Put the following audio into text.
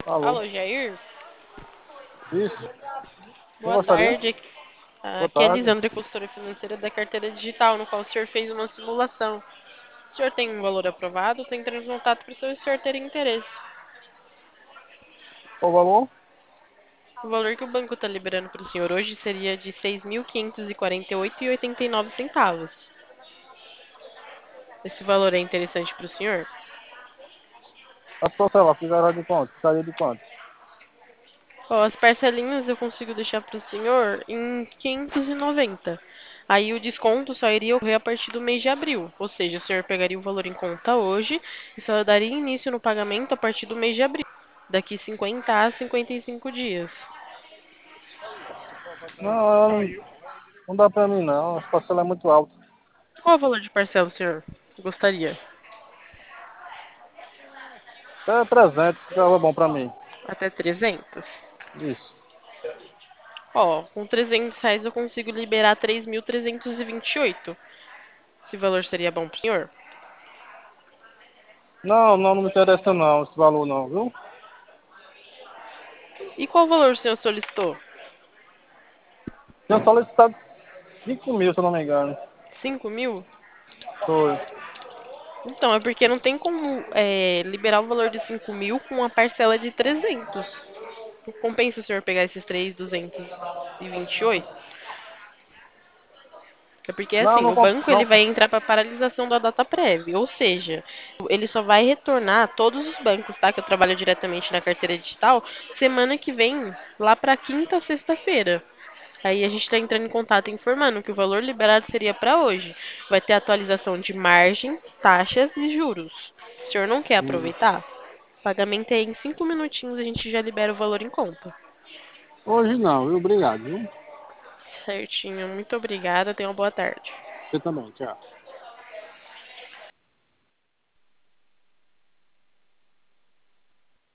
Alô? Alô, Jair? Isso? Quem Boa gostaria? tarde. Boa Aqui é a tarde. Lisandra, consultora financeira da carteira digital, no qual o senhor fez uma simulação. O senhor tem um valor aprovado? Estou entrando em contato para o senhor ter interesse. Qual o valor? O valor que o banco está liberando para o senhor hoje seria de R$ 6.548,89. Esse valor é interessante para o senhor? As parcelas ficaram de quanto? Ficaria de quanto? Ó, as parcelinhas eu consigo deixar para o senhor em 590. Aí o desconto só iria ocorrer a partir do mês de abril. Ou seja, o senhor pegaria o valor em conta hoje e só daria início no pagamento a partir do mês de abril. Daqui 50 a 55 dias. Não, não dá pra mim não. As parcelas é muito altas. Qual o valor de parcela o senhor gostaria? Até 300 ficava bom pra mim. Até 300? Isso. Ó, com R$ 300 eu consigo liberar 3.328. Esse valor seria bom pro senhor? Não, não me interessa não, esse valor não, viu? E qual valor o senhor solicitou? Tinha solicitado 5 mil, se eu não me engano. 5.000? Foi. Então, é porque não tem como liberar o valor de 5.000 com uma parcela de 300. Compensa o senhor pegar esses 3.228? É porque, Não, assim, não, o banco ele não. vai entrar para paralisação da data prévia. Ou seja, ele só vai retornar todos os bancos, tá? Que eu trabalho diretamente na carteira digital, semana que vem, lá para quinta ou sexta-feira. Aí a gente está entrando em contato informando que o valor liberado seria para hoje. Vai ter atualização de margem, taxas e juros. O senhor não quer Hum. aproveitar? O pagamento é em 5 minutinhos, a gente já libera o valor em conta. Hoje não, viu? Obrigado, viu? Certinho. Muito obrigada. Tenha uma boa tarde. Você também, tchau.